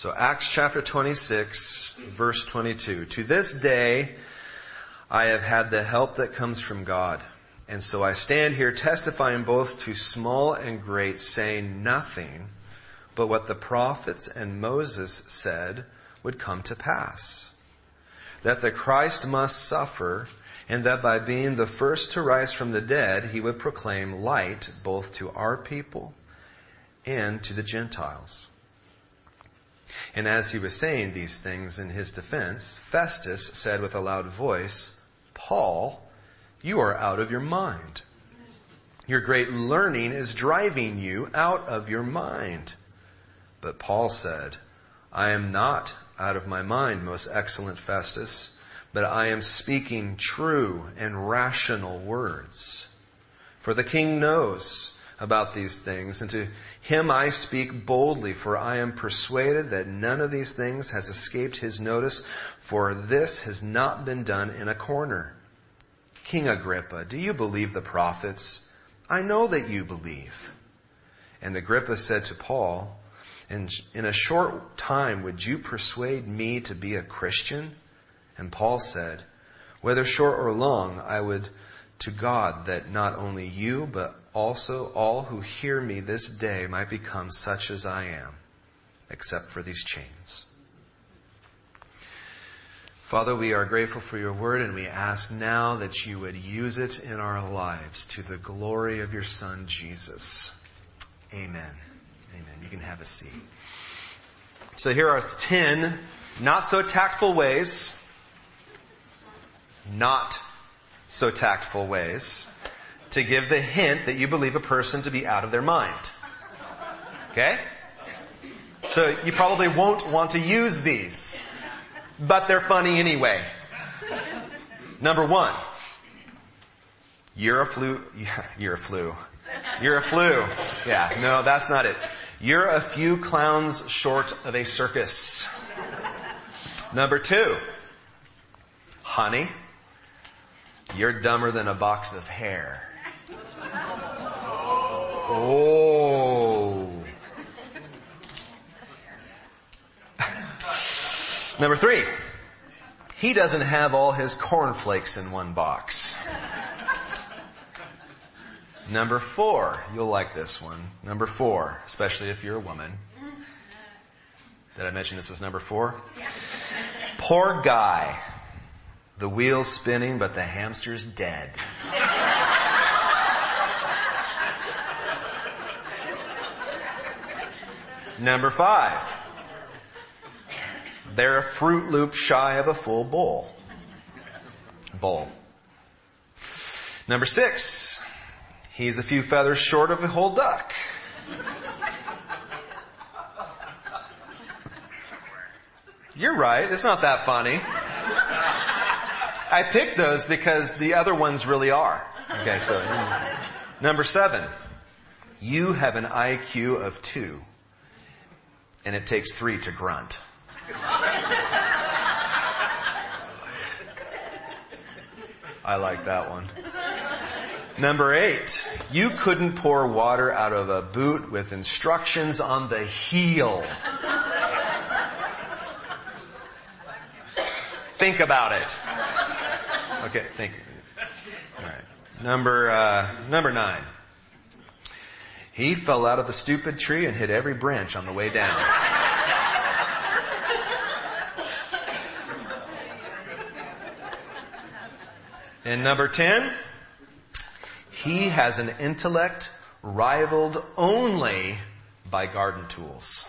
So Acts chapter 26, verse 22. To this day, I have had the help that comes from God. And so I stand here testifying both to small and great, saying nothing but what the prophets and Moses said would come to pass. That the Christ must suffer, and that by being the first to rise from the dead, he would proclaim light both to our people and to the Gentiles. And as he was saying these things in his defense, Festus said with a loud voice, Paul, you are out of your mind. Your great learning is driving you out of your mind. But Paul said, I am not out of my mind, most excellent Festus, but I am speaking true and rational words. For the king knows about these things, and to him I speak boldly, for I am persuaded that none of these things has escaped his notice, for this has not been done in a corner. King Agrippa, do you believe the prophets? I know that you believe. And Agrippa said to Paul, in a short time would you persuade me to be a Christian? And Paul said, whether short or long, I would to God that not only you, but also all who hear me this day might become such as I am, except for these chains. Father, we are grateful for your word, and we ask now that you would use it in our lives to the glory of your Son, Jesus. Amen. Amen. You can have a seat. So here are 10 not so tactful ways, to give the hint that you believe a person to be out of their mind. Okay? So you probably won't want to use these, but they're funny anyway. Number 1. You're a flu. Yeah, no, that's not it. You're a few clowns short of a circus. Number 2. Honey, you're dumber than a box of hair. Oh. Number 3. He doesn't have all his cornflakes in one box. Number 4. You'll like this one. Number 4, especially if you're a woman. Did I mention this was number 4? Poor guy. The wheel's spinning, but the hamster's dead. Number 5. They're a Fruit Loop shy of a full bowl. Number 6. He's a few feathers short of a whole duck. You're right. It's not that funny. I picked those because the other ones really are. Okay, so number 7. You have an IQ of 2, and it takes 3 to grunt. I like that one. Number 8. You couldn't pour water out of a boot with instructions on the heel. Think about it. Okay, thank you. All right. Number 9. He fell out of the stupid tree and hit every branch on the way down. And number 10. He has an intellect rivaled only by garden tools.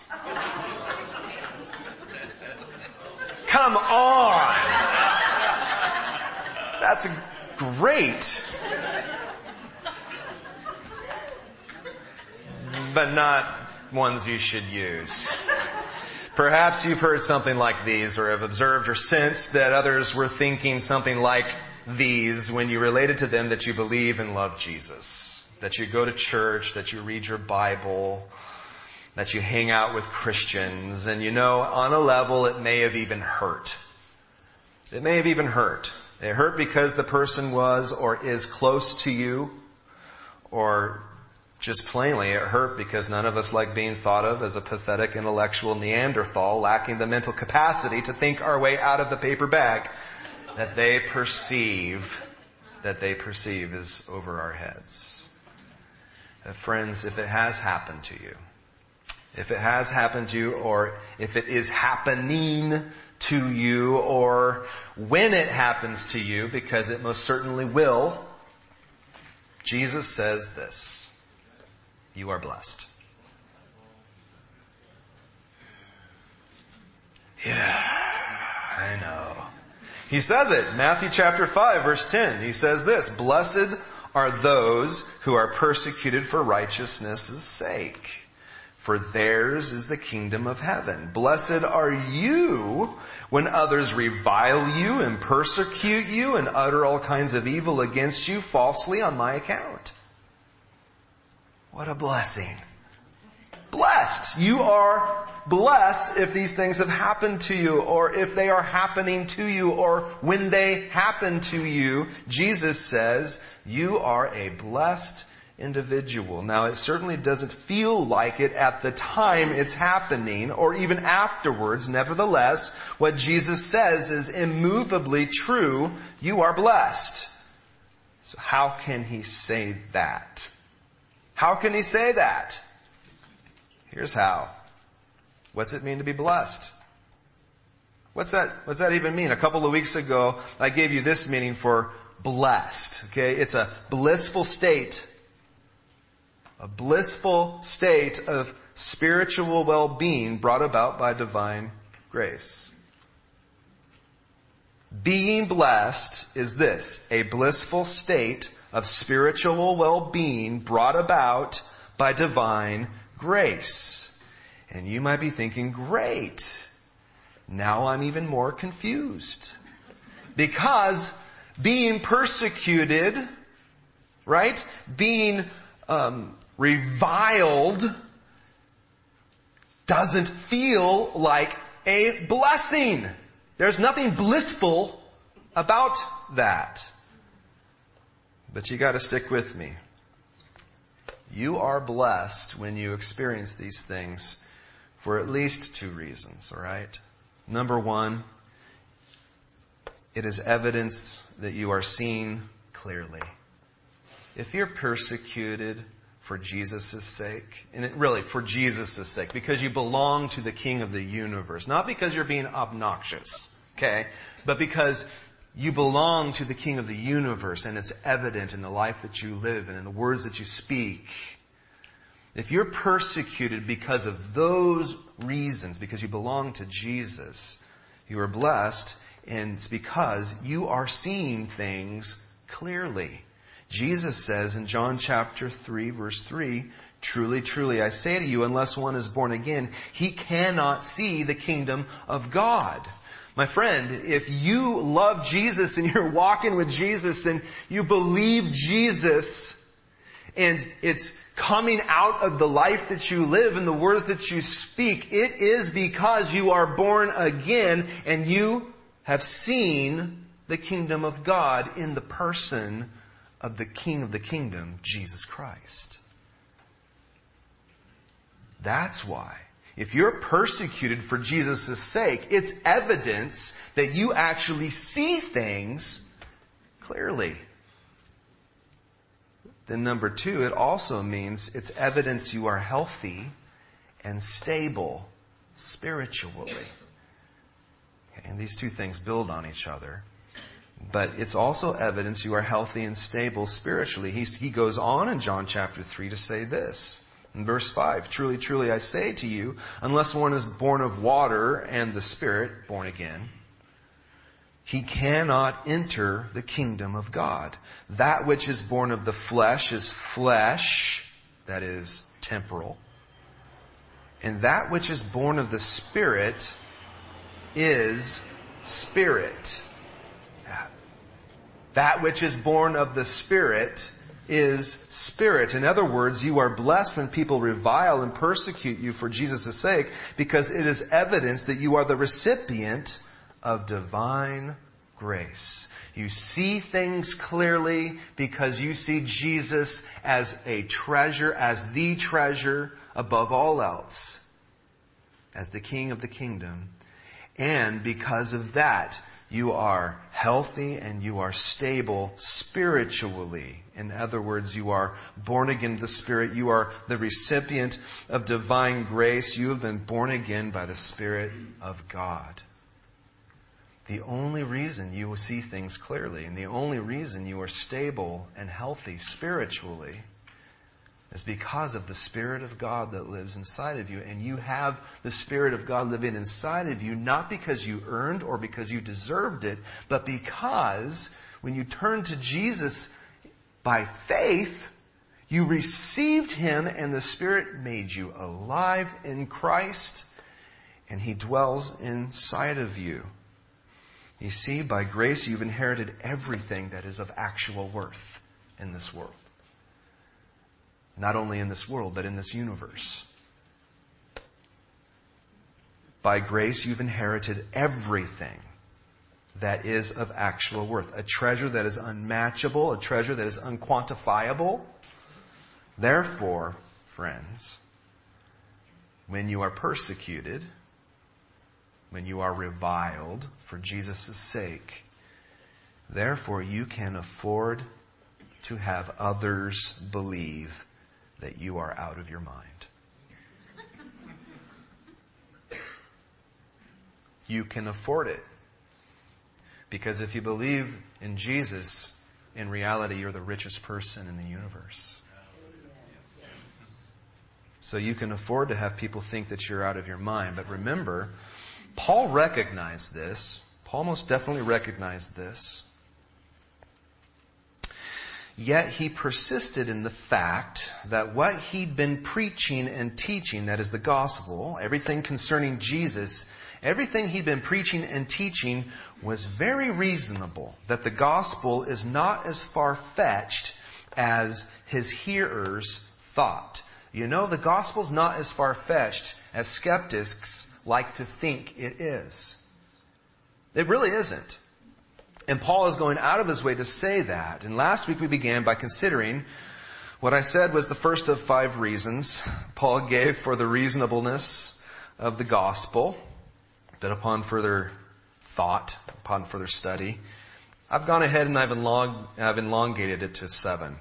Come on! That's great. But not ones you should use. Perhaps you've heard something like these, or have observed or sensed that others were thinking something like these when you related to them that you believe and love Jesus, that you go to church, that you read your Bible, that you hang out with Christians, and on a level it may have even hurt. It may have even hurt. It hurt because the person was or is close to you, or Just plainly, it hurt because none of us like being thought of as a pathetic intellectual Neanderthal lacking the mental capacity to think our way out of the paper bag that they perceive is over our heads. Friends, if it has happened to you, or if it is happening to you, or when it happens to you, because it most certainly will, Jesus says this: you are blessed. Yeah, I know. He says it, Matthew chapter 5, verse 10. He says this: blessed are those who are persecuted for righteousness' sake, for theirs is the kingdom of heaven. Blessed are you when others revile you and persecute you and utter all kinds of evil against you falsely on my account. What a blessing. Blessed. You are blessed if these things have happened to you, or if they are happening to you, or when they happen to you. Jesus says you are a blessed individual. Now, it certainly doesn't feel like it at the time it's happening, or even afterwards. Nevertheless, what Jesus says is immovably true. You are blessed. So how can he say that? How can he say that? Here's how. What's it mean to be blessed? What's that even mean? A couple of weeks ago, I gave you this meaning for blessed. Okay? It's a blissful state. A blissful state of spiritual well-being brought about by divine grace. Being blessed is this: a blissful state of spiritual well-being brought about by divine grace. And you might be thinking, great. Now I'm even more confused. Because being persecuted, right? Being reviled doesn't feel like a blessing. There's nothing blissful about that. But you got to stick with me. You are blessed when you experience these things for at least two reasons, all right? Number one, it is evidence that you are seen clearly. If you're persecuted for Jesus' sake, and really for Jesus' sake, because you belong to the King of the universe, not because you're being obnoxious, okay, but because you belong to the King of the universe, and it's evident in the life that you live and in the words that you speak. If you're persecuted because of those reasons, because you belong to Jesus, you are blessed, and it's because you are seeing things clearly. Jesus says in John chapter 3, verse 3, truly, truly, I say to you, unless one is born again, he cannot see the kingdom of God. My friend, if you love Jesus and you're walking with Jesus and you believe Jesus, and it's coming out of the life that you live and the words that you speak, it is because you are born again and you have seen the kingdom of God in the person of the King of the kingdom, Jesus Christ. That's why, if you're persecuted for Jesus' sake, it's evidence that you actually see things clearly. Then number two, it also means it's evidence you are healthy and stable spiritually. Okay, and these two things build on each other. But it's also evidence you are healthy and stable spiritually. He goes on in John chapter 3 to say this. In verse 5, truly, truly, I say to you, unless one is born of water and the Spirit, born again, he cannot enter the kingdom of God. That which is born of the flesh is flesh, that is temporal. And that which is born of the Spirit is spirit. That which is born of the Spirit is spirit. In other words, you are blessed when people revile and persecute you for Jesus' sake, because it is evidence that you are the recipient of divine grace. You see things clearly because you see Jesus as a treasure, as the treasure above all else, as the King of the kingdom. And because of that, you are healthy and you are stable spiritually. In other words, you are born again to the Spirit. You are the recipient of divine grace. You have been born again by the Spirit of God. The only reason you will see things clearly and the only reason you are stable and healthy spiritually is because of the Spirit of God that lives inside of you. And you have the Spirit of God living inside of you, not because you earned or because you deserved it, but because when you turned to Jesus by faith, you received Him and the Spirit made you alive in Christ, and He dwells inside of you. You see, by grace you've inherited everything that is of actual worth in this world. Not only in this world, but in this universe. By grace you've inherited everything that is of actual worth. A treasure that is unmatchable, a treasure that is unquantifiable. Therefore, friends, when you are persecuted, when you are reviled for Jesus' sake, therefore you can afford to have others believe that you are out of your mind. You can afford it. Because if you believe in Jesus, in reality you're the richest person in the universe. So you can afford to have people think that you're out of your mind. But remember, Paul recognized this. Paul most definitely recognized this. Yet he persisted in the fact that what he'd been preaching and teaching, that is the gospel, everything concerning Jesus, everything he'd been preaching and teaching was very reasonable. That the gospel is not as far-fetched as his hearers thought. You know, the gospel's not as far-fetched as skeptics like to think it is. It really isn't. And Paul is going out of his way to say that. And last week we began by considering what I said was the first of 5 reasons Paul gave for the reasonableness of the gospel. But upon further thought, upon further study, I've gone ahead and I've elongated it to 7.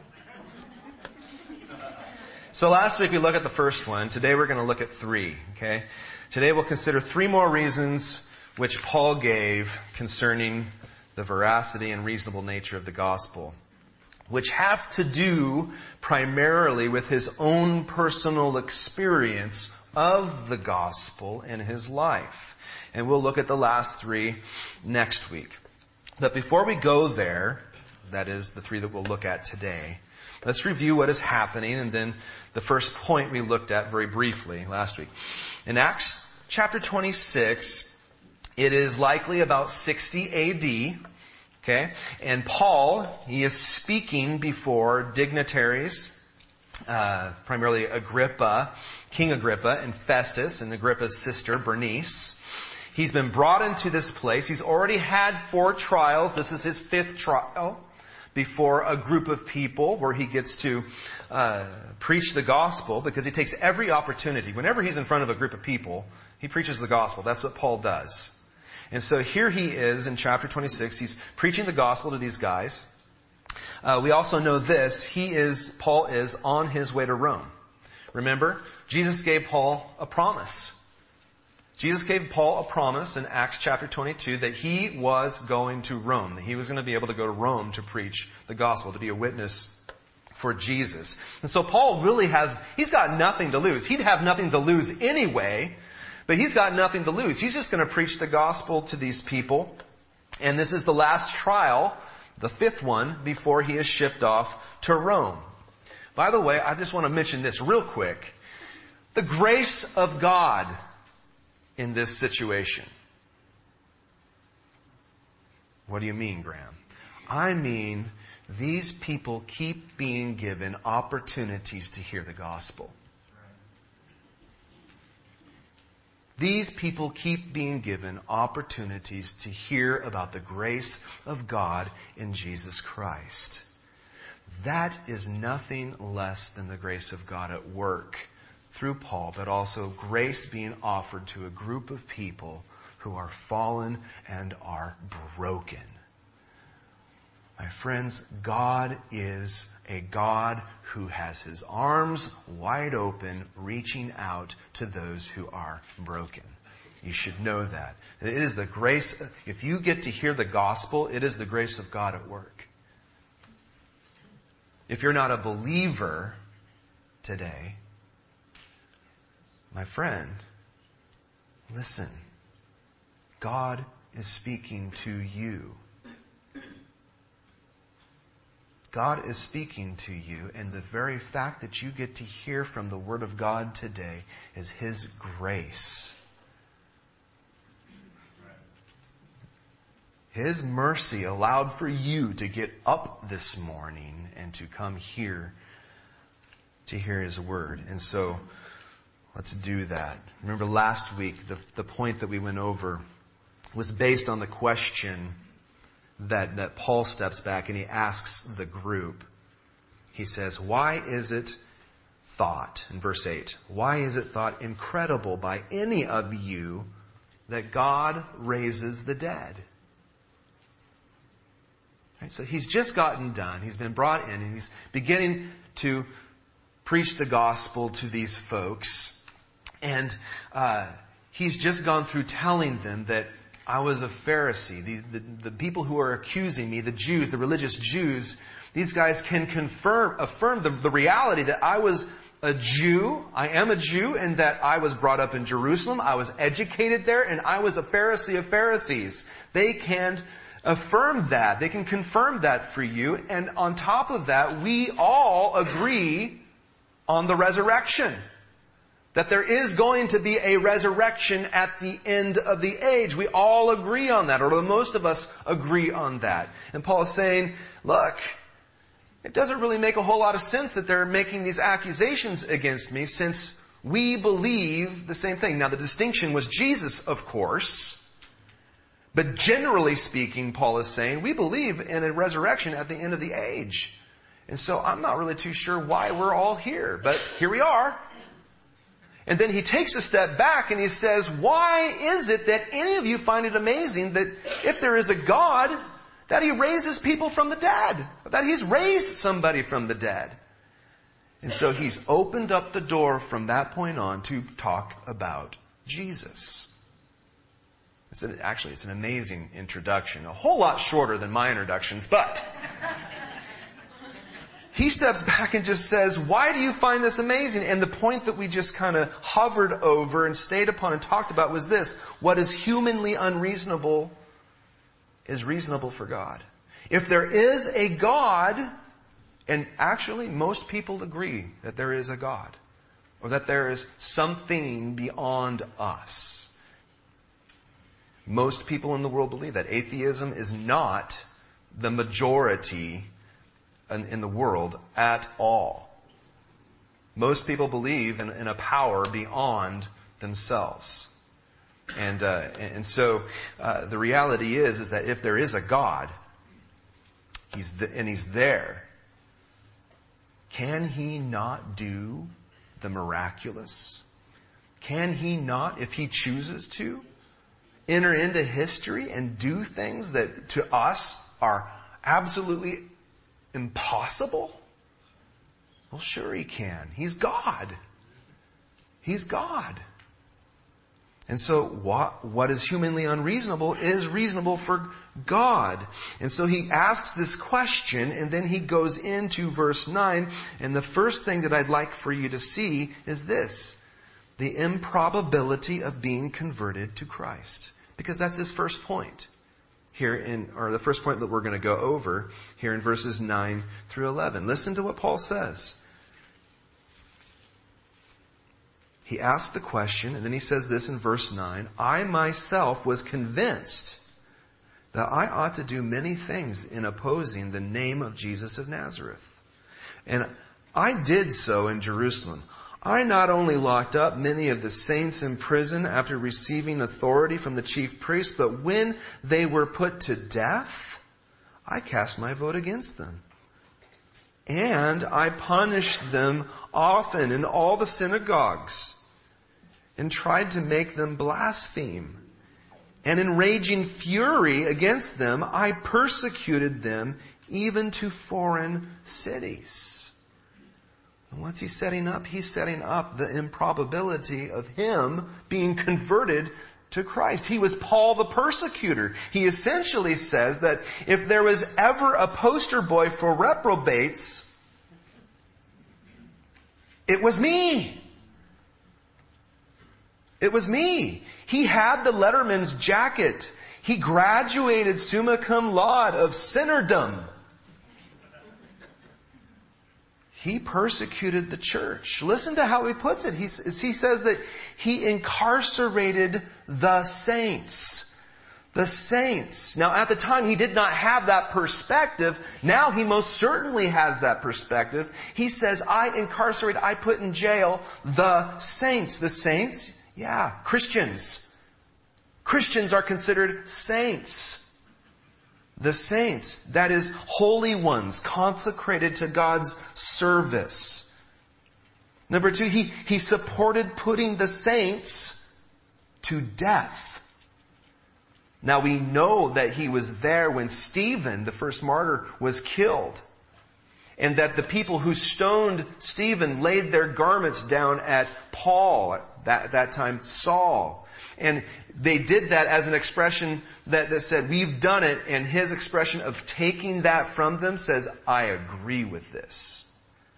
So last week we looked at the first one. Today we're going to look at 3. Okay? Today we'll consider 3 more reasons which Paul gave concerning the veracity and reasonable nature of the gospel, which have to do primarily with his own personal experience of the gospel in his life. And we'll look at the last 3 next week. But before we go there, that is the 3 that we'll look at today, let's review what is happening and then the first point we looked at very briefly last week. In Acts chapter 26, it is likely about 60 A.D., okay? And Paul, he is speaking before dignitaries, primarily Agrippa, King Agrippa, and Festus, and Agrippa's sister, Bernice. He's been brought into this place. He's already had 4 trials. This is his 5th trial before a group of people where he gets to preach the gospel, because he takes every opportunity. Whenever he's in front of a group of people, he preaches the gospel. That's what Paul does. And so here he is in chapter 26. He's preaching the gospel to these guys. We also know this. Paul is on his way to Rome. Remember, Jesus gave Paul a promise. Jesus gave Paul a promise in Acts chapter 22 that he was going to Rome, that he was going to be able to go to Rome to preach the gospel, to be a witness for Jesus. And so Paul he's got nothing to lose. He'd have nothing to lose anyway, but he's got nothing to lose. He's just going to preach the gospel to these people. And this is the last trial, the 5th one, before he is shipped off to Rome. By the way, I just want to mention this real quick. The grace of God in this situation. What do you mean, Graham? I mean, these people keep being given opportunities to hear the gospel. These people keep being given opportunities to hear about the grace of God in Jesus Christ. That is nothing less than the grace of God at work through Paul, but also grace being offered to a group of people who are fallen and are broken. My friends, God is a God who has His arms wide open, reaching out to those who are broken. You should know that. It is the grace, if you get to hear the gospel, it is the grace of God at work. If you're not a believer today, my friend, listen. God is speaking to you. God is speaking to you, and the very fact that you get to hear from the Word of God today is His grace. His mercy allowed for you to get up this morning and to come here to hear His Word. And so, let's do that. Remember last week, the point that we went over was based on the question that Paul steps back and he asks the group. He says, why is it thought, in verse 8, why is it thought incredible by any of you that God raises the dead? Right, so he's just gotten done. He's been brought in and he's beginning to preach the gospel to these folks. And he's just gone through telling them that I was a Pharisee. The people who are accusing me, the Jews, the religious Jews, these guys can affirm the reality that I was a Jew, I am a Jew, and that I was brought up in Jerusalem, I was educated there, and I was a Pharisee of Pharisees. They can affirm that. They can confirm that for you. And on top of that, we all agree on the resurrection. That there is going to be a resurrection at the end of the age. We all agree on that, or most of us agree on that. And Paul is saying, look, it doesn't really make a whole lot of sense that they're making these accusations against me since we believe the same thing. Now the distinction was Jesus, of course. But generally speaking, Paul is saying, we believe in a resurrection at the end of the age. And so I'm not really too sure why we're all here. But here we are. And then he takes a step back and he says, why is it that any of you find it amazing that if there is a God, that He raises people from the dead? That He's raised somebody from the dead? And so He's opened up the door from that point on to talk about Jesus. It's an amazing introduction. A whole lot shorter than my introductions, but he steps back and just says, why do you find this amazing? And the point that we just kind of hovered over and stayed upon and talked about was this. What is humanly unreasonable is reasonable for God. If there is a God, and actually most people agree that there is a God, or that there is something beyond us. Most people in the world believe that. Atheism is not the majority in the world at all. Most people believe in a power beyond themselves. And so the reality is that if there is a God, He's there, can He not do the miraculous? Can He not, if He chooses to, enter into history and do things that to us are absolutely impossible? Well, sure He can. He's God. He's God. And so what is humanly unreasonable is reasonable for God. And so he asks this question, and then he goes into verse 9. And the first thing that I'd like for you to see is this: the improbability of being converted to Christ. Because that's his first point here or the first point that we're going to go over here in verses 9 through 11. Listen to what Paul says. He asks the question, and then he says this in verse 9, I myself was convinced that I ought to do many things in opposing the name of Jesus of Nazareth. And I did so in Jerusalem. I not only locked up many of the saints in prison after receiving authority from the chief priests, but when they were put to death, I cast my vote against them. And I punished them often in all the synagogues and tried to make them blaspheme. And in raging fury against them, I persecuted them even to foreign cities. And what's he setting up? He's setting up the improbability of him being converted to Christ. He was Paul the persecutor. He essentially says that if there was ever a poster boy for reprobates, it was me. It was me. He had the letterman's jacket. He graduated summa cum laude of sinnerdom. He persecuted the church. Listen to how he puts it. He says that he incarcerated the saints. The saints. Now at the time he did not have that perspective. Now he most certainly has that perspective. He says, I put in jail the saints. The saints? Yeah, Christians. Christians are considered saints. The saints, that is, holy ones, consecrated to God's service. Number two, he supported putting the saints to death. Now we know that he was there when Stephen, the first martyr, was killed. And that the people who stoned Stephen laid their garments down at Paul, at that time Saul. And they did that as an expression that said, we've done it. And his expression of taking that from them says, I agree with this.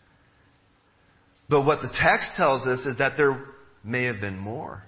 But what the text tells us is that there may have been more.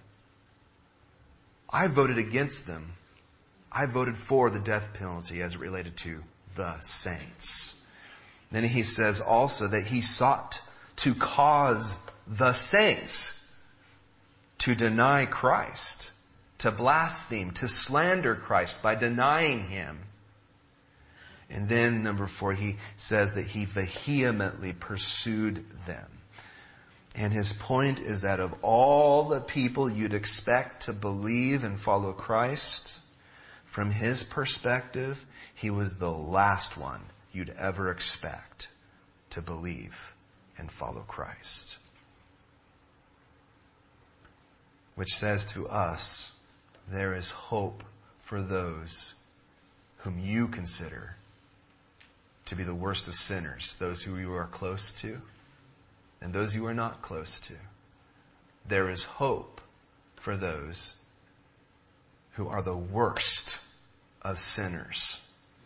I voted against them. I voted for the death penalty as it related to the saints. Then he says also that he sought to cause the saints to deny Christ, to blaspheme, to slander Christ by denying Him. And then, number 4, he says that he vehemently pursued them. And his point is that of all the people you'd expect to believe and follow Christ, from his perspective, he was the last one you'd ever expect to believe and follow Christ. Which says to us, there is hope for those whom you consider to be the worst of sinners, those who you are close to and those you are not close to. There is hope for those who are the worst of sinners.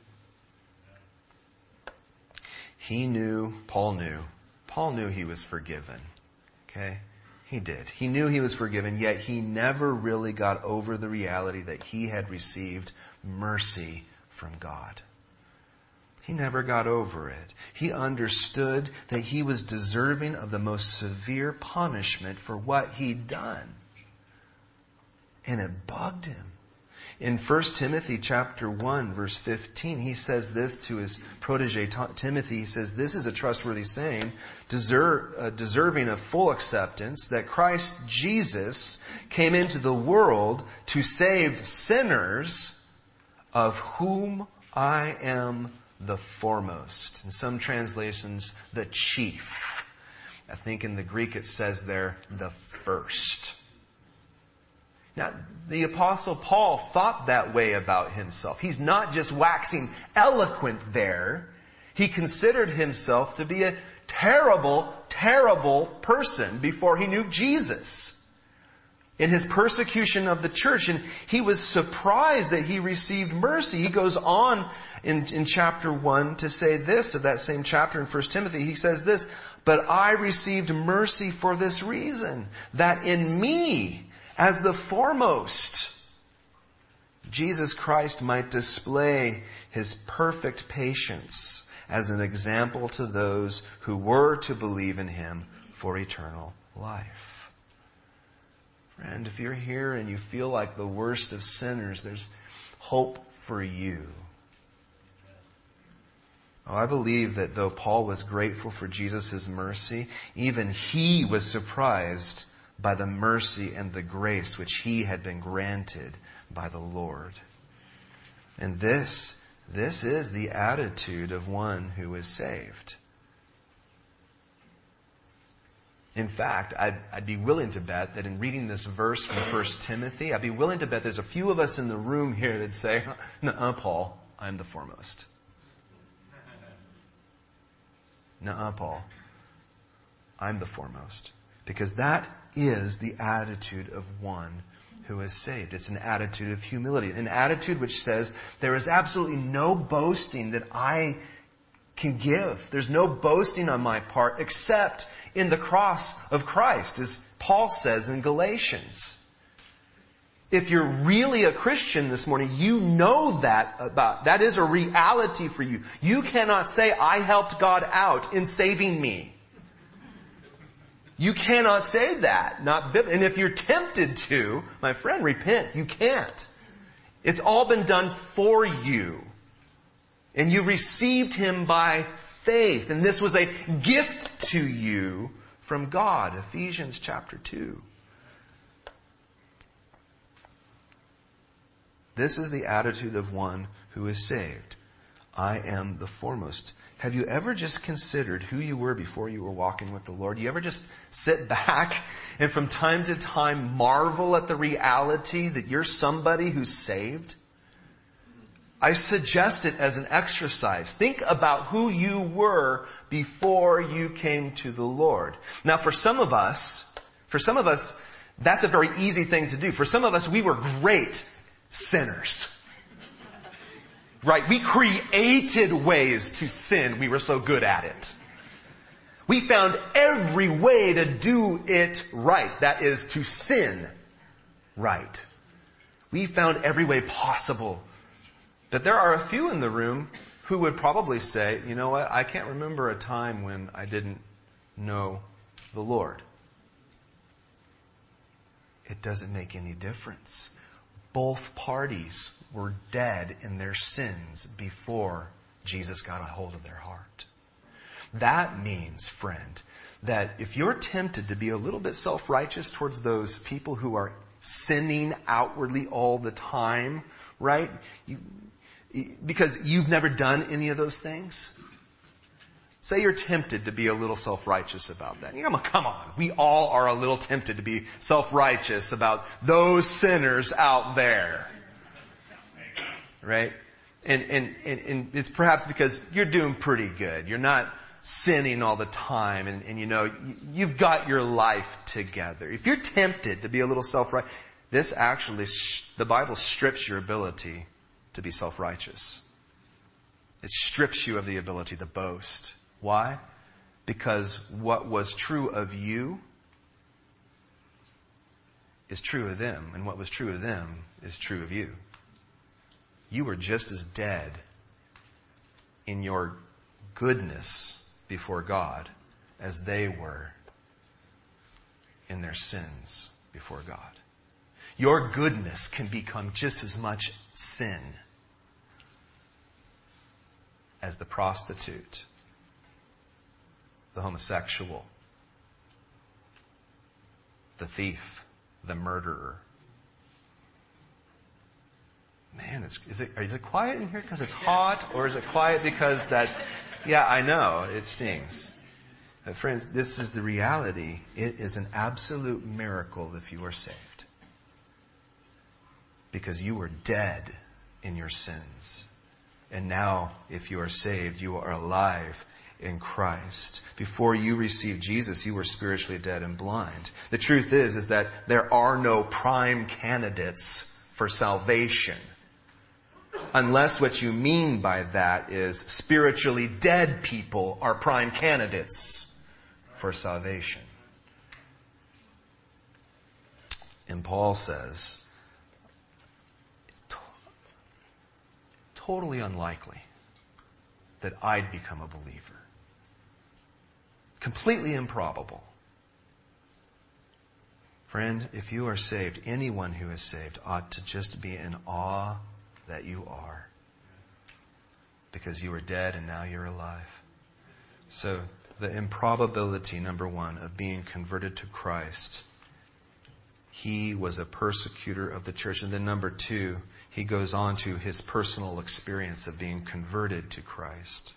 Paul knew he was forgiven. Okay? He did. He knew he was forgiven, yet he never really got over the reality that he had received mercy from God. He never got over it. He understood that he was deserving of the most severe punishment for what he'd done. And it bugged him. In 1 Timothy chapter 1, verse 15, he says this to his protege Timothy. He says, this is a trustworthy saying, deserving of full acceptance, that Christ Jesus came into the world to save sinners, of whom I am the foremost. In some translations, the chief. I think in the Greek it says there, the first. Now, the Apostle Paul thought that way about himself. He's not just waxing eloquent there. He considered himself to be a terrible, terrible person before he knew Jesus. In his persecution of the church, and he was surprised that he received mercy. He goes on in chapter 1 to say this, of that same chapter in 1 Timothy. He says this, but I received mercy for this reason, that in me, as the foremost, Jesus Christ might display His perfect patience as an example to those who were to believe in Him for eternal life. Friend, if you're here and you feel like the worst of sinners, there's hope for you. Oh, I believe that though Paul was grateful for Jesus' mercy, even he was surprised by the mercy and the grace which he had been granted by the Lord. And this is the attitude of one who is saved. In fact, I'd be willing to bet that in reading this verse from 1 Timothy, I'd be willing to bet there's a few of us in the room here that say, "Nuh-uh, Paul, I'm the foremost." Nuh-uh, Paul, I'm the foremost. Because that is the attitude of one who is saved. It's an attitude of humility. An attitude which says, there is absolutely no boasting that I can give. There's no boasting on my part except in the cross of Christ, as Paul says in Galatians. If you're really a Christian this morning, you know that is a reality for you. You cannot say, I helped God out in saving me. You cannot say that. And if you're tempted to, my friend, repent. You can't. It's all been done for you. And you received Him by faith. And this was a gift to you from God. Ephesians chapter 2. This is the attitude of one who is saved. I am the foremost. Have you ever just considered who you were before you were walking with the Lord? You ever just sit back and from time to time marvel at the reality that you're somebody who's saved? I suggest it as an exercise. Think about who you were before you came to the Lord. Now for some of us, that's a very easy thing to do. For some of us, we were great sinners. Right? We created ways to sin. We were so good at it. We found every way to do it right. That is, to sin right. We found every way possible. But there are a few in the room who would probably say, you know what? I can't remember a time when I didn't know the Lord. It doesn't make any difference. Both parties were dead in their sins before Jesus got a hold of their heart. That means, friend, that if you're tempted to be a little bit self-righteous towards those people who are sinning outwardly all the time, right? Because you've never done any of those things. Say you're tempted to be a little self-righteous about that. Come on. We all are a little tempted to be self-righteous about those sinners out there. Right? And it's perhaps because you're doing pretty good. You're not sinning all the time and you've got your life together. If you're tempted to be a little self-righteous, this actually, the Bible strips your ability to be self-righteous. It strips you of the ability to boast. Why? Because what was true of you is true of them, and what was true of them is true of you. You were just as dead in your goodness before God as they were in their sins before God. Your goodness can become just as much sin as the prostitute, the homosexual, the thief, the murderer. Man, is it quiet in here because it's hot? Or is it quiet because yeah, I know, it stings. But friends, this is the reality. It is an absolute miracle if you are saved. Because you were dead in your sins. And now, if you are saved, you are alive in Christ. Before you received Jesus, you were spiritually dead and blind. The truth is that there are no prime candidates for salvation. Unless what you mean by that is spiritually dead people are prime candidates for salvation. And Paul says, it's totally unlikely that I'd become a believer. Completely improbable. Friend, if you are saved, anyone who is saved ought to just be in awe that you are. because you were dead and now you're alive. So the improbability, number one, of being converted to Christ. He was a persecutor of the church. And then number two, he goes on to his personal experience of being converted to Christ.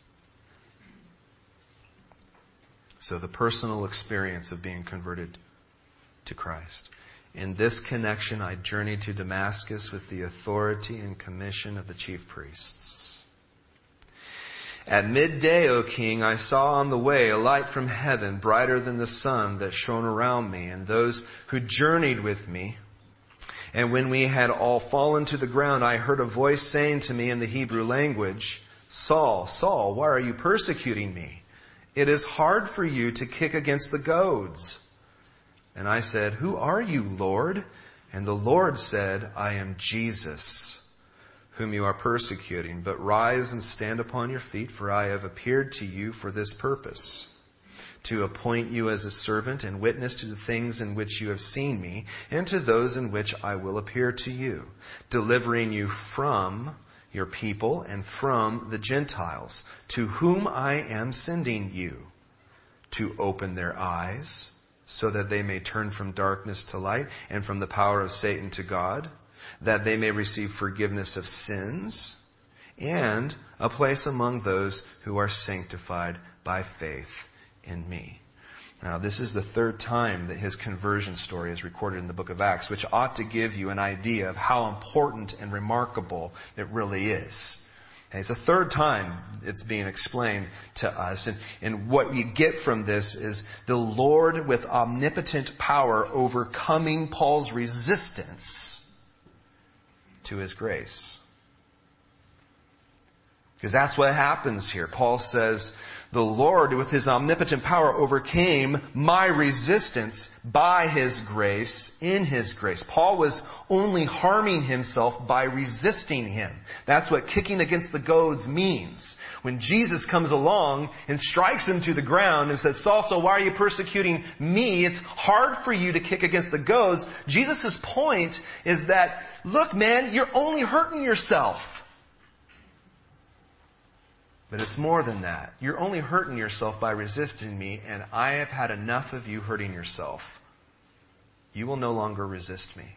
So the personal experience of being converted to Christ. In this connection, I journeyed to Damascus with the authority and commission of the chief priests. At midday, O king, I saw on the way a light from heaven, brighter than the sun, that shone around me and those who journeyed with me. And when we had all fallen to the ground, I heard a voice saying to me in the Hebrew language, Saul, Saul, why are you persecuting me? It is hard for you to kick against the goads. And I said, Who are you, Lord? And the Lord said, I am Jesus, whom you are persecuting. But rise and stand upon your feet, for I have appeared to you for this purpose, to appoint you as a servant and witness to the things in which you have seen me, and to those in which I will appear to you, delivering you from your people and from the Gentiles, to whom I am sending you, to open their eyes, so that they may turn from darkness to light and from the power of Satan to God, that they may receive forgiveness of sins and a place among those who are sanctified by faith in me. Now, this is the third time that his conversion story is recorded in the book of Acts, which ought to give you an idea of how important and remarkable it really is. And it's the third time it's being explained to us. And what we get from this is the Lord with omnipotent power overcoming Paul's resistance to his grace. Because that's what happens here. Paul says, the Lord with his omnipotent power overcame my resistance by his grace, in his grace. Paul was only harming himself by resisting him. That's what kicking against the goads means. When Jesus comes along and strikes him to the ground and says, Saul, so why are you persecuting me? It's hard for you to kick against the goads. Jesus' point is that, look, man, you're only hurting yourself. But it's more than that. You're only hurting yourself by resisting me, and I have had enough of you hurting yourself. You will no longer resist me.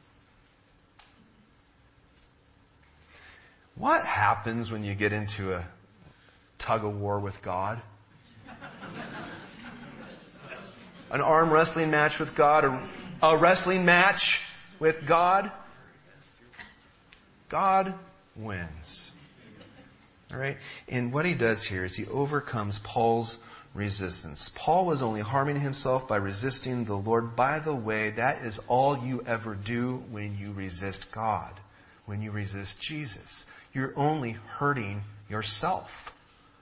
What happens when you get into a tug-of-war with God? An arm wrestling match with God? A wrestling match with God? God wins. All right? And what he does here is he overcomes Paul's resistance. Paul was only harming himself by resisting the Lord. By the way, that is all you ever do when you resist God. When you resist Jesus. You're only hurting yourself.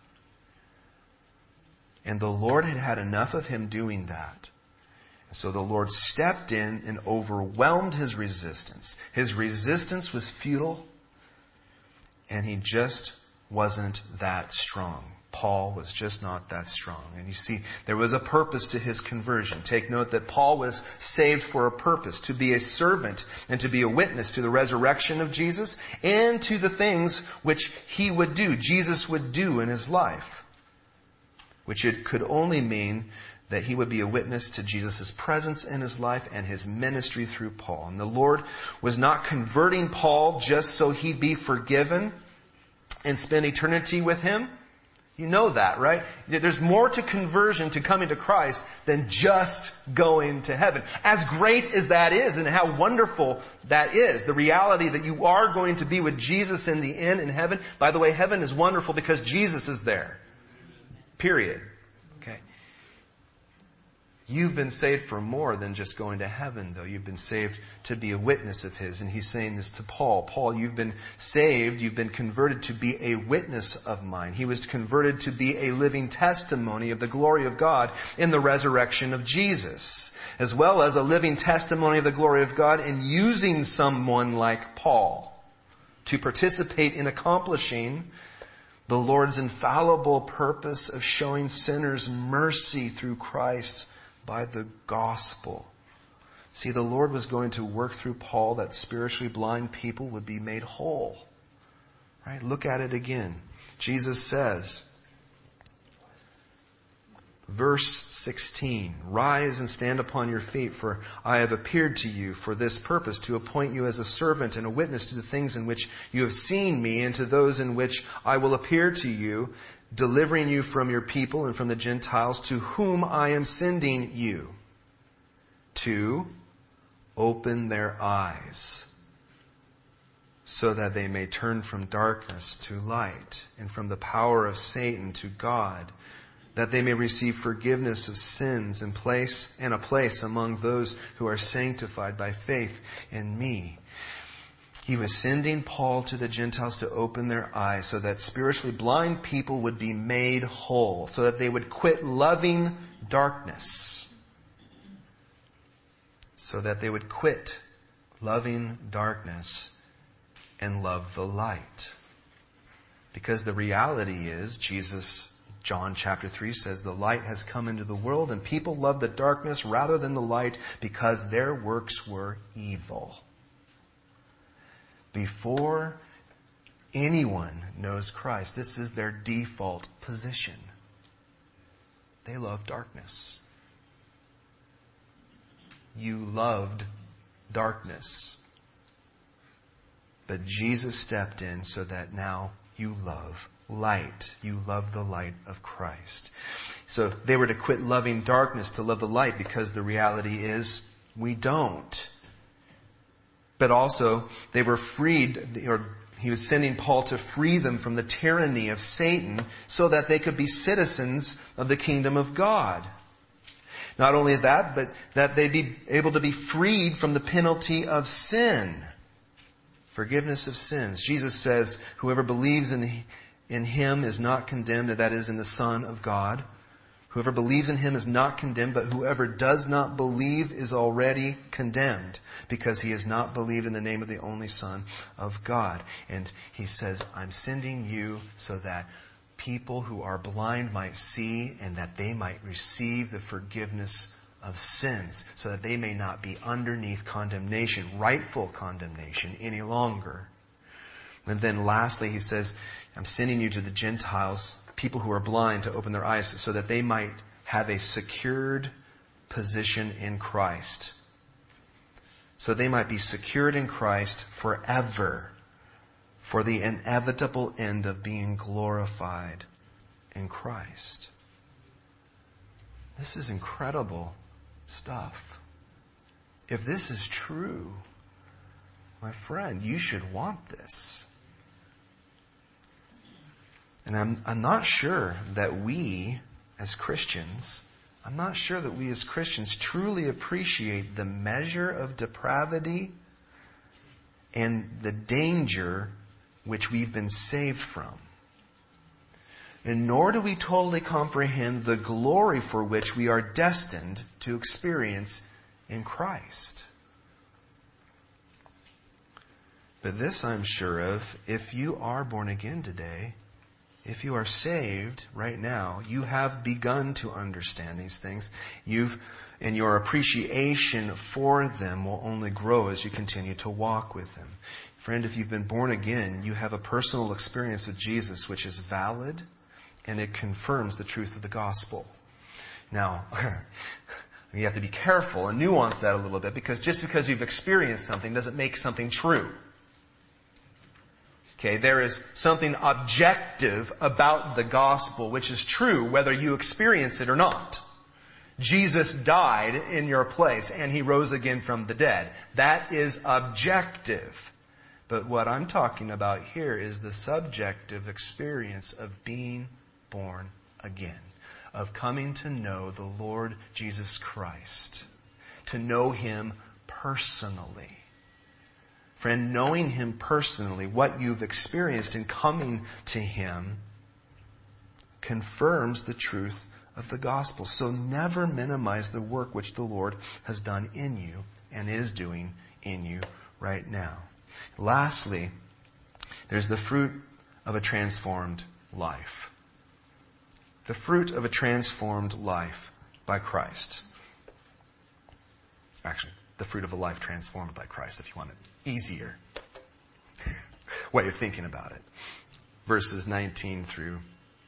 And the Lord had had enough of him doing that. And so the Lord stepped in and overwhelmed his resistance. His resistance was futile, and he just wasn't that strong. Paul was just not that strong. And you see, there was a purpose to his conversion. Take note that Paul was saved for a purpose, to be a servant and to be a witness to the resurrection of Jesus and to the things which he would do, Jesus would do in his life. Which it could only mean that he would be a witness to Jesus' presence in his life and his ministry through Paul. And the Lord was not converting Paul just so he'd be forgiven and spend eternity with him. You know that, right? There's more to conversion, to coming to Christ, than just going to heaven. As great as that is and how wonderful that is, the reality that you are going to be with Jesus in the end in heaven. By the way, heaven is wonderful because Jesus is there. Period. Okay. You've been saved for more than just going to heaven, though. You've been saved to be a witness of his. And he's saying this to Paul. Paul, you've been saved, you've been converted to be a witness of mine. He was converted to be a living testimony of the glory of God in the resurrection of Jesus, as well as a living testimony of the glory of God in using someone like Paul to participate in accomplishing the Lord's infallible purpose of showing sinners mercy through Christ by the gospel. See, the Lord was going to work through Paul that spiritually blind people would be made whole. Right? Look at it again. Jesus says, verse 16, "Rise and stand upon your feet, for I have appeared to you for this purpose, to appoint you as a servant and a witness to the things in which you have seen me and to those in which I will appear to you, delivering you from your people and from the Gentiles to whom I am sending you, to open their eyes, so that they may turn from darkness to light and from the power of Satan to God, that they may receive forgiveness of sins and a place among those who are sanctified by faith in me." He was sending Paul to the Gentiles to open their eyes so that spiritually blind people would be made whole, so that they would quit loving darkness. So that they would quit loving darkness and love the light. Because the reality is, John chapter 3 says, "The light has come into the world, and people love the darkness rather than the light because their works were evil." Before anyone knows Christ, this is their default position. They love darkness. You loved darkness. But Jesus stepped in so that now you love light. You love the light of Christ. So they were to quit loving darkness to love the light, because the reality is we don't. But also they were freed, or he was sending Paul to free them from the tyranny of Satan so that they could be citizens of the kingdom of God. Not only that, but that they'd be able to be freed from the penalty of sin. Forgiveness of sins. Jesus says, "Whoever believes in Him is not condemned," that is, in the Son of God. "Whoever believes in Him is not condemned, but whoever does not believe is already condemned, because he has not believed in the name of the only Son of God." And he says, "I'm sending you so that people who are blind might see, and that they might receive the forgiveness of sins, so that they may not be underneath condemnation, rightful condemnation, any longer." And then lastly, he says, "I'm sending you to the Gentiles, people who are blind, to open their eyes so that they might have a secured position in Christ." So they might be secured in Christ forever, for the inevitable end of being glorified in Christ. This is incredible stuff. If this is true, my friend, you should want this. And I'm not sure that we as Christians truly appreciate the measure of depravity and the danger which we've been saved from. And nor do we totally comprehend the glory for which we are destined to experience in Christ. But this I'm sure of, if you are born again today, if you are saved right now, you have begun to understand these things. And your appreciation for them will only grow as you continue to walk with them. Friend, if you've been born again, you have a personal experience with Jesus which is valid, and it confirms the truth of the gospel. Now, you have to be careful and nuance that a little bit, because just because you've experienced something doesn't make something true. Okay, there is something objective about the gospel which is true whether you experience it or not. Jesus died in your place and He rose again from the dead. That is objective. But what I'm talking about here is the subjective experience of being born again, of coming to know the Lord Jesus Christ, to know Him personally. Friend, knowing Him personally, what you've experienced in coming to Him, confirms the truth of the gospel. So never minimize the work which the Lord has done in you and is doing in you right now. Lastly, there's the fruit of a transformed life. The fruit of a transformed life by Christ. Actually, the fruit of a life transformed by Christ, if you want it easier. way of thinking about it. Verses 19 through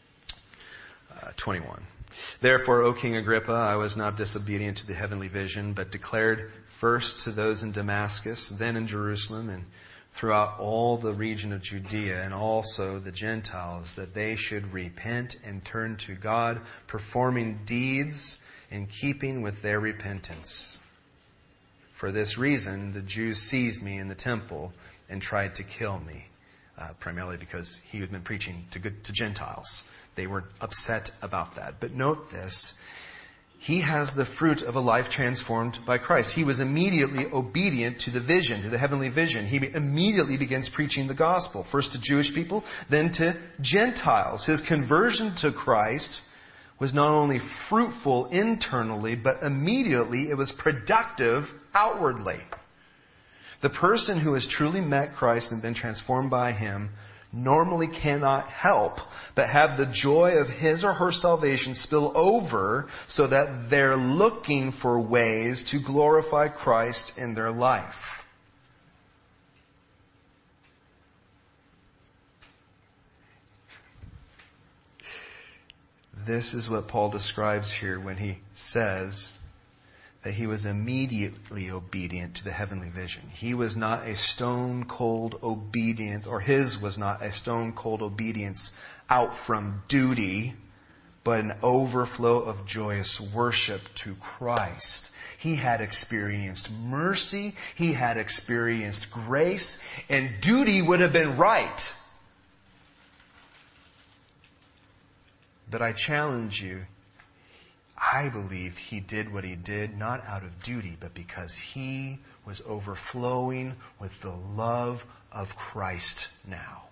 21. Therefore, O King Agrippa, I was not disobedient to the heavenly vision, but declared first to those in Damascus, then in Jerusalem, and throughout all the region of Judea, and also the Gentiles, that they should repent and turn to God, performing deeds in keeping with their repentance. For this reason, the Jews seized me in the temple and tried to kill me, primarily because he had been preaching to Gentiles. They were upset about that. But note this. He has the fruit of a life transformed by Christ. He was immediately obedient to the vision, to the heavenly vision. He immediately begins preaching the gospel, first to Jewish people, then to Gentiles. His conversion to Christ was not only fruitful internally, but immediately it was productive outwardly. The person who has truly met Christ and been transformed by Him normally cannot help but have the joy of his or her salvation spill over so that they're looking for ways to glorify Christ in their life. This is what Paul describes here when he says that he was immediately obedient to the heavenly vision. He was not a stone-cold obedience, or his was not a stone-cold obedience out from duty, but an overflow of joyous worship to Christ. He had experienced mercy, he had experienced grace, and duty would have been right. But I challenge you, I believe he did what he did not out of duty, but because he was overflowing with the love of Christ now.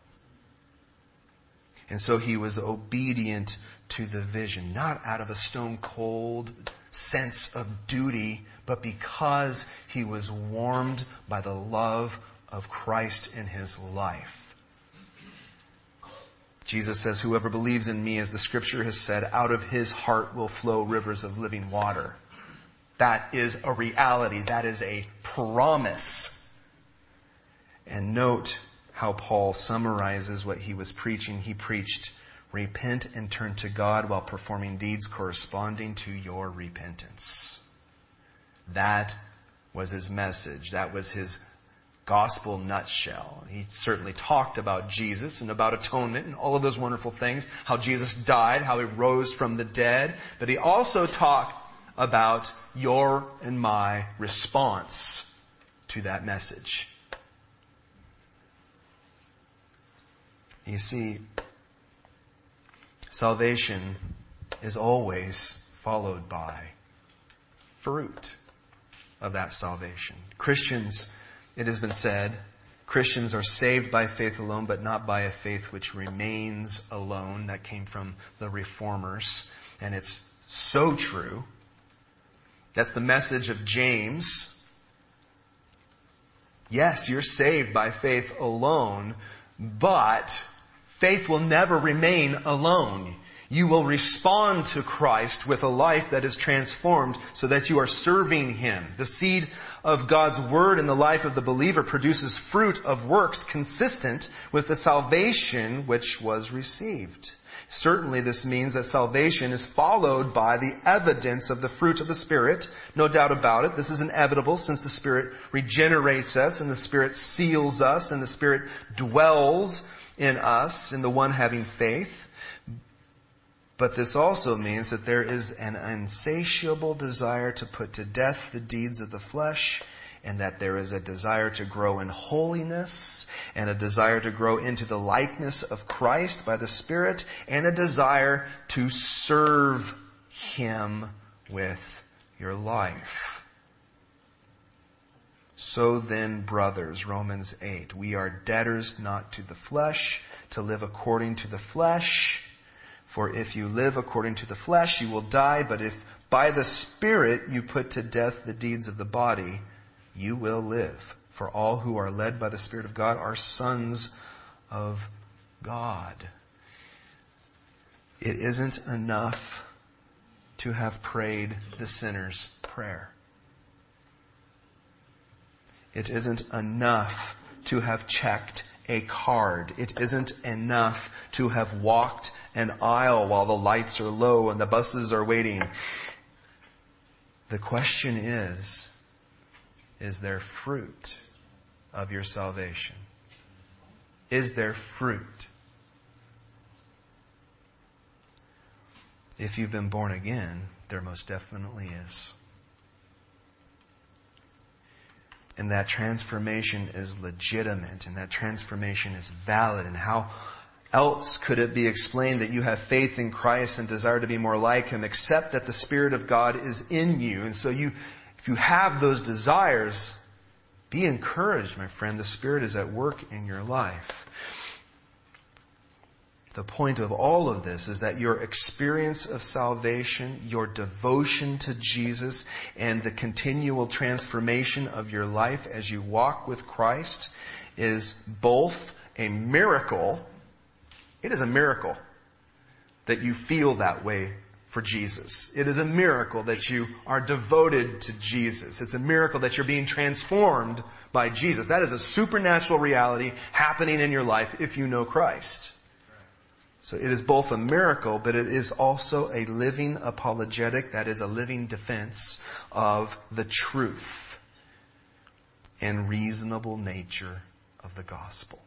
And so he was obedient to the vision, not out of a stone-cold sense of duty, but because he was warmed by the love of Christ in his life. Jesus says, whoever believes in me, as the scripture has said, out of his heart will flow rivers of living water. That is a reality. That is a promise. And note how Paul summarizes what he was preaching. He preached, repent and turn to God while performing deeds corresponding to your repentance. That was his message. That was his gospel nutshell. He certainly talked about Jesus and about atonement and all of those wonderful things, how Jesus died, how he rose from the dead, but he also talked about your and my response to that message. You see, salvation is always followed by fruit of that salvation. Christians, it has been said, Christians are saved by faith alone, but not by a faith which remains alone. That came from the Reformers. And it's so true. That's the message of James. Yes, you're saved by faith alone, but faith will never remain alone. You will respond to Christ with a life that is transformed so that you are serving Him. The seed of God's Word in the life of the believer produces fruit of works consistent with the salvation which was received. Certainly this means that salvation is followed by the evidence of the fruit of the Spirit. No doubt about it. This is inevitable since the Spirit regenerates us and the Spirit seals us and the Spirit dwells in us, in the one having faith. But this also means that there is an insatiable desire to put to death the deeds of the flesh, and that there is a desire to grow in holiness, and a desire to grow into the likeness of Christ by the Spirit, and a desire to serve Him with your life. So then, brothers, Romans 8, we are debtors not to the flesh, to live according to the flesh. For if you live according to the flesh, you will die. But if by the Spirit you put to death the deeds of the body, you will live. For all who are led by the Spirit of God are sons of God. It isn't enough to have prayed the sinner's prayer. It isn't enough to have checked a card. It isn't enough to have walked an aisle while the lights are low and the buses are waiting. The question is there fruit of your salvation? Is there fruit? If you've been born again, there most definitely is. And that transformation is legitimate, and that transformation is valid. And how else could it be explained that you have faith in Christ and desire to be more like Him, except that the Spirit of God is in you? And so if you have those desires, be encouraged, my friend. The Spirit is at work in your life. The point of all of this is that your experience of salvation, your devotion to Jesus, and the continual transformation of your life as you walk with Christ is both a miracle. It is a miracle that you feel that way for Jesus. It is a miracle that you are devoted to Jesus. It's a miracle that you're being transformed by Jesus. That is a supernatural reality happening in your life if you know Christ. So it is both a miracle, but it is also a living apologetic, that is a living defense of the truth and reasonable nature of the gospel.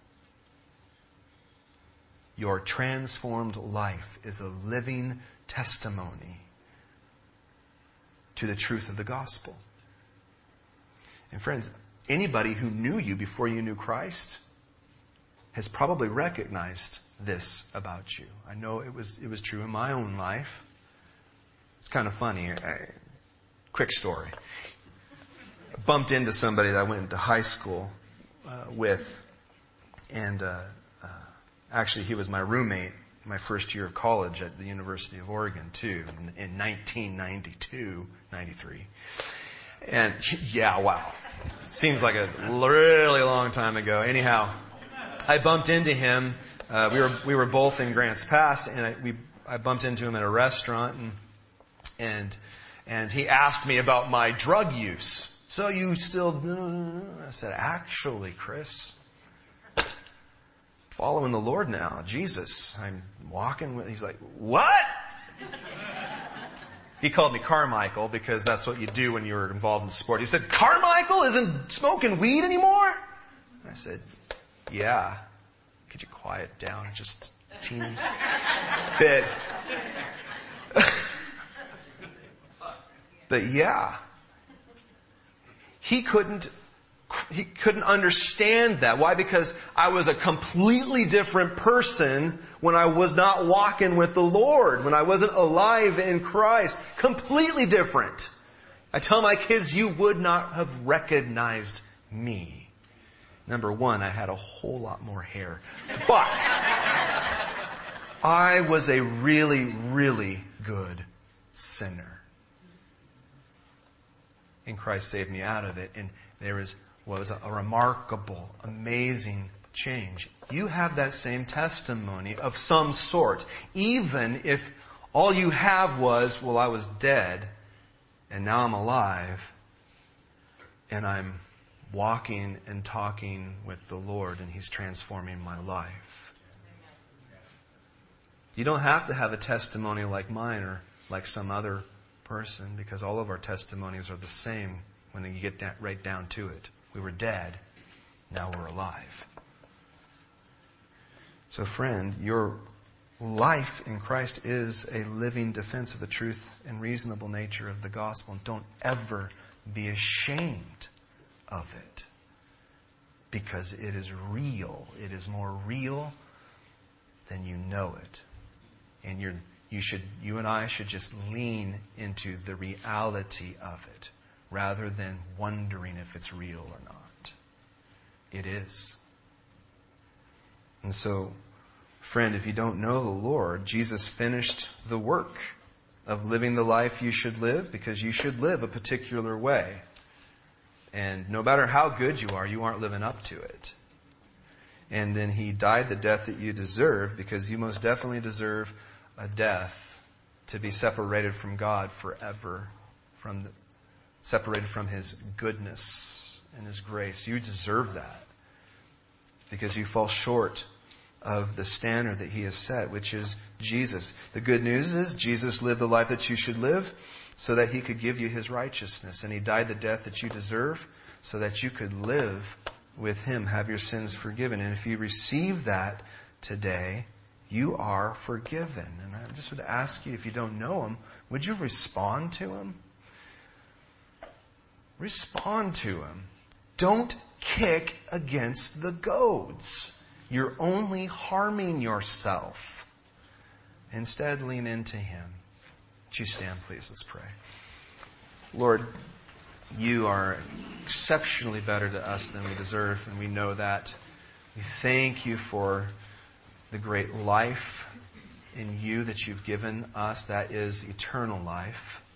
Your transformed life is a living testimony to the truth of the gospel. And friends, anybody who knew you before you knew Christ has probably recognized this about you. I know it was true in my own life. It's kind of funny. Quick story. I bumped into somebody that I went into high school with, and actually he was my roommate my first year of college at the University of Oregon too, in 1992, 93. And yeah, wow. Seems like a really long time ago. Anyhow, I bumped into him. We were both in Grants Pass, and I bumped into him at a restaurant, and he asked me about my drug use. So you still? I said, actually, Chris, following the Lord now, Jesus. I'm walking with. He's like, what? He called me Carmichael because that's what you do when you're involved in sport. He said, Carmichael isn't smoking weed anymore? I said, yeah. Could you quiet down just a teeny bit? But yeah. He couldn't understand that. Why? Because I was a completely different person when I was not walking with the Lord, when I wasn't alive in Christ. Completely different. I tell my kids, you would not have recognized me. Number one, I had a whole lot more hair. But I was a really, really good sinner. And Christ saved me out of it. And there was a remarkable, amazing change. You have that same testimony of some sort. Even if all you have was, well, I was dead, and now I'm alive, and I'm walking and talking with the Lord, and He's transforming my life. You don't have to have a testimony like mine or like some other person, because all of our testimonies are the same when you get right down to it. We were dead, now we're alive. So friend, your life in Christ is a living defense of the truth and reasonable nature of the gospel. And don't ever be ashamed of it, because it is real. It is more real than you know it. And you and I should just lean into the reality of it rather than wondering if it's real or not. It is. And so, friend, if you don't know the Lord, Jesus finished the work of living the life you should live, because you should live a particular way. And no matter how good you aren't living up to it. And then He died the death that you deserve, because you most definitely deserve a death to be separated from God forever, separated from His goodness and His grace. You deserve that. because you fall short of the standard that He has set, which is Jesus. The good news is Jesus lived the life that you should live so that He could give you His righteousness. And He died the death that you deserve so that you could live with Him, have your sins forgiven. And if you receive that today, you are forgiven. And I just would ask you, if you don't know Him, would you respond to Him? Respond to Him. Don't kick against the goads. You're only harming yourself. Instead, lean into Him. Would you stand, please? Let's pray. Lord, You are exceptionally better to us than we deserve, and we know that. We thank You for the great life in You that You've given us, that is eternal life.